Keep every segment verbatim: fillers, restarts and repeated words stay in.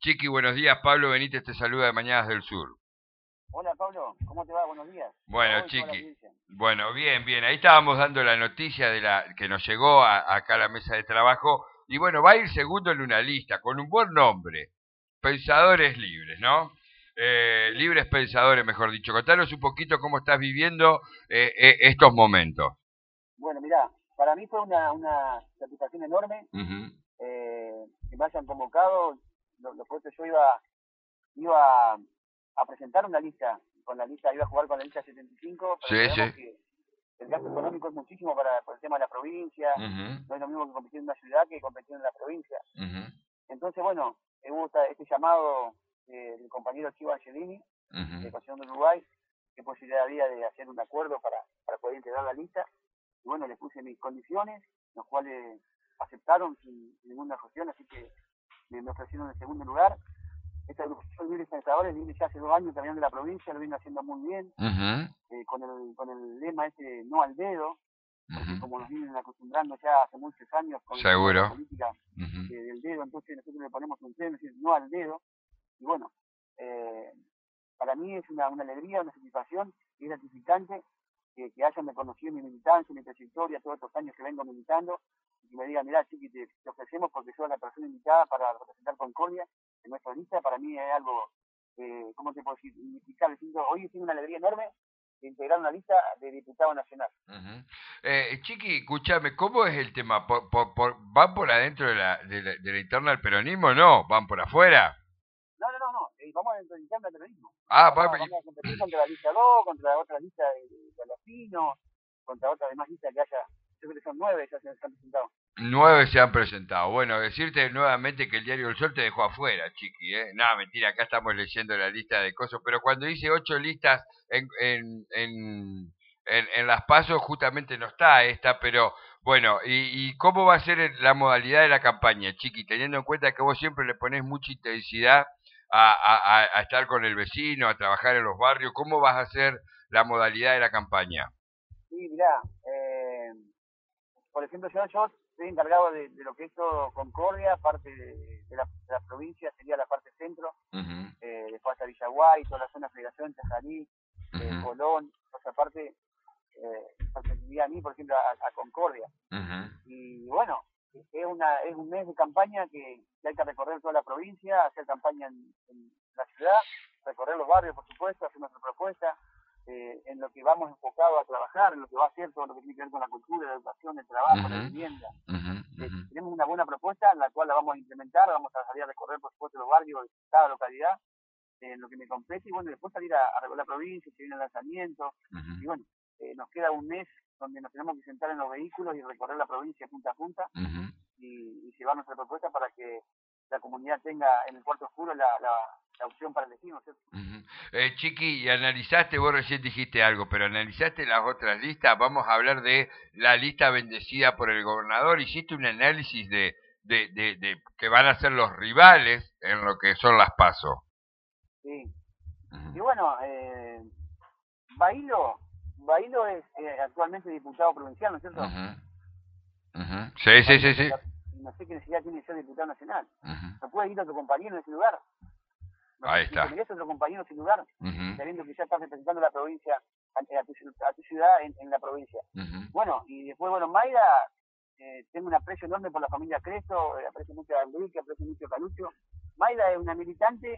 Chiqui, buenos días. Pablo Benítez te saluda de Mañanas del Sur. Hola Pablo, ¿cómo te va? Buenos días. Bueno, Hoy toda la Chiqui. audiencia. Bueno, bien, bien. Ahí estábamos dando la noticia de la que nos llegó a, acá a la mesa de trabajo. Y bueno, va a ir segundo en una lista con un buen nombre. Pensadores libres, ¿no? Eh, Sí. libres pensadores, mejor dicho. Contanos un poquito cómo estás viviendo eh, eh, estos momentos. Bueno, mirá, para mí fue una, una satisfacción enorme Uh-huh. eh, que me hayan convocado. Lo, lo que yo iba, iba a presentar una lista, con la lista, iba a jugar con la lista setenta y cinco, pero Sí, sabemos sí. que el gasto económico es muchísimo para, por el tema de la provincia. Uh-huh. No es lo mismo que competir en una ciudad que competir en la provincia. Uh-huh. Entonces, bueno, hubo esta- este llamado eh, del compañero Chivo Angelini, de Uh-huh. Pasión de Uruguay, qué posibilidad había de hacer un acuerdo para, para poder integrar la lista. Y bueno, les puse mis condiciones, los cuales aceptaron sin, sin ninguna cuestión, así que me, me ofrecieron el segundo lugar. Esta agrupación de libres pensadores viene ya hace dos años caminando en la provincia, lo viene haciendo muy bien, Uh-huh. eh, con, el, con el lema ese no al dedo, porque Uh-huh. como nos vienen acostumbrando ya hace muchos años con el tema de la Seguro. política Uh-huh. eh, del dedo, entonces nosotros le ponemos un freno, es decir, no al dedo. Y bueno, eh, para mí es una, una alegría, una satisfacción y es gratificante que, que hayan reconocido mi militancia, mi trayectoria, todos estos años que vengo militando, y que me digan, mirá, Chiqui, te, te ofrecemos porque soy la persona invitada para representar Concordia en nuestra lista. Para mí es algo, eh, ¿cómo te puedo decir? Inexplicable. Hoy tengo una alegría enorme de integrar una lista de diputado nacional. Uh-huh. Eh, Chiqui, escúchame, ¿cómo es el tema? ¿Por, por, por, ¿Van por adentro de la, de, la, de la interna del peronismo? No, ¿van por afuera? No, no, no, no. Eh, vamos a enfrentar el peronismo. Ah, Vamos, va, vamos a competir contra la lista dos, contra la otra lista de, de, de Alafino, contra otra demás lista que haya. Yo creo que son nueve, ya se han presentado. nueve se han presentado. Bueno, decirte nuevamente que el Diario del Sol te dejó afuera, Chiqui, ¿eh? No, mentira, acá estamos leyendo la lista de cosas, pero cuando dice ocho listas en, en, en, en, en las pasos, justamente no está esta, pero bueno, ¿y, ¿y cómo va a ser la modalidad de la campaña, Chiqui? Teniendo en cuenta que vos siempre le ponés mucha intensidad a, a, a estar con el vecino, a trabajar en los barrios, ¿cómo vas a hacer la modalidad de la campaña? Sí, mirá, eh, por ejemplo, yo, yo estoy encargado de, de lo que es todo Concordia, parte de, de, la, de la provincia, sería la parte centro, Uh-huh. eh, después hasta Villaguay, toda la zona Federación, Chajarí, eh, Uh-huh. Colón, por esa parte, eh, pertenecía a mí, por ejemplo, a, a Concordia. Uh-huh. Y bueno, es, una, es un mes de campaña que, que hay que recorrer toda la provincia, hacer campaña en, en la ciudad, recorrer los barrios, por supuesto, hacer nuestra propuesta, eh, en lo que vamos enfocados a trabajar, en lo que va a ser todo lo que tiene que ver con la cultura, la educación, el trabajo, uh-huh. la vivienda. Uh-huh. Eh, Uh-huh. tenemos una buena propuesta, en la cual la vamos a implementar, vamos a salir a recorrer, por supuesto, los barrios de cada localidad, eh, en lo que me compete, y bueno, después salir a, a recorrer la provincia, se viene el lanzamiento, uh-huh. y bueno, eh, nos queda un mes donde nos tenemos que sentar en los vehículos y recorrer la provincia punta a punta, uh-huh. y, y llevar nuestra propuesta para que la comunidad tenga en el cuarto oscuro la, la, la opción para elegir, ¿no es cierto? Uh-huh. eh, Chiqui, y analizaste, vos recién dijiste algo, pero analizaste las otras listas. Vamos a hablar de la lista bendecida por el gobernador. Hiciste un análisis de, de, de, de que van a ser los rivales en lo que son las PASO. Sí, uh-huh. Y bueno, eh, Bailo Bailo es eh, actualmente diputado provincial, ¿no es cierto? Uh-huh. Uh-huh. Sí, sí, sí, sí. No sé qué necesidad tiene de ser diputado nacional. Uh-huh. No puede ir otro compañero en ese lugar. No Ahí sé está. si merece otro compañero en ese lugar, uh-huh. sabiendo que ya estás representando la provincia, a, a, tu, a tu ciudad en, en la provincia. Uh-huh. Bueno, y después, bueno, Mayra, eh, tengo un aprecio enorme por la familia Cresto, eh, aprecio mucho a Enrique, aprecio mucho a Calucho. Mayra es una militante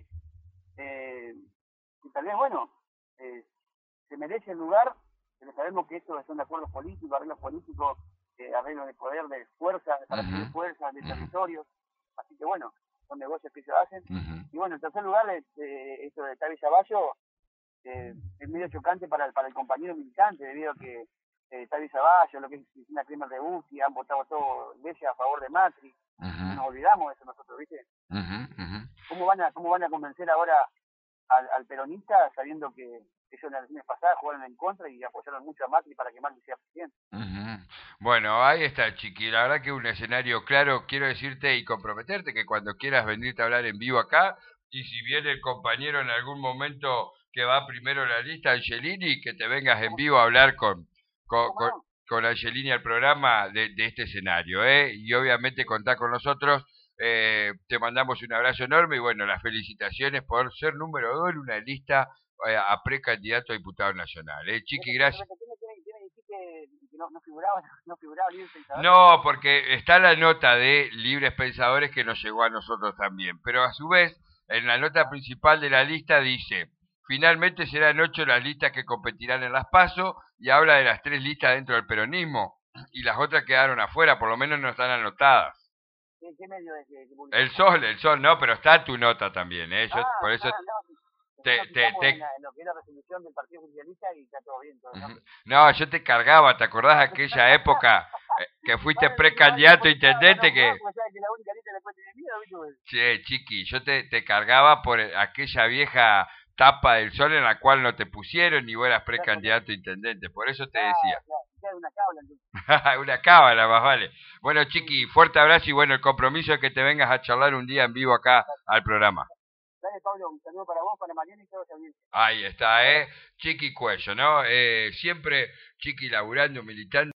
eh, que tal vez, bueno, eh, se merece el lugar, pero sabemos que esto son acuerdos políticos, arreglos políticos, eh, arreglos de poder, de fuerzas, de partidos uh-huh. de fuerzas, de uh-huh. territorios. Así que bueno, son negocios que ellos hacen. Uh-huh. Y bueno, en tercer lugar, eh, esto de Tavi Zavallo eh, es medio chocante para el, para el compañero militante, debido a que eh, Tavi Zavallo, lo que es Cristina Kremer de Uzi, han votado todo veces a favor de Macri. Uh-huh. Nos olvidamos de eso nosotros, ¿viste? Uh-huh. Uh-huh. ¿Cómo van a, cómo van a convencer ahora al, al peronista sabiendo que ellos en las elecciones pasadas jugaron en contra y apoyaron mucho a Macri para que Macri sea presidente? Uh-huh. Bueno, ahí está, Chiqui. La verdad que un escenario claro. Quiero decirte y comprometerte que cuando quieras venirte a hablar en vivo acá, y si viene el compañero en algún momento que va primero en la lista, Angelini, que te vengas en vivo a hablar con, con, con, con Angelini al programa de, de este escenario, ¿eh? Y obviamente contá con nosotros Eh, te mandamos un abrazo enorme y bueno, las felicitaciones por ser número dos en una lista eh, a precandidato a diputado nacional. ¿Eh? Chiqui, gracias. No, no figuraba, no figuraba Libres Pensadores. No, porque está la nota de Libres Pensadores que nos llegó a nosotros también, pero a su vez, en la nota principal de la lista dice, finalmente serán ocho las listas que competirán en las PASO y habla de las tres listas dentro del peronismo y las otras quedaron afuera, por lo menos no están anotadas. ¿Qué, qué medio es que, que El Sol, el Sol, no, pero está tu nota también, ¿eh? Yo, ah, por eso... ah, no. Te, te, te... En, la, en lo que es la resolución del Partido Socialista y está todo bien. Todo, ¿no? no, yo te cargaba, ¿te acordás de aquella época que fuiste precandidato a intendente que... Sí, chiqui, yo te, te cargaba por aquella vieja tapa del Sol en la cual no te pusieron ni vos eras precandidato a intendente, por eso te decía. Una cábala, una cábala, más vale. Bueno, chiqui, fuerte abrazo y bueno, el compromiso es que te vengas a charlar un día en vivo acá al programa. Dale, Pablo, un saludo para vos, para Mariana y todos también. Ahí está, ¿eh? Chiqui Cuello, ¿no? Eh, siempre Chiqui laburando, militando.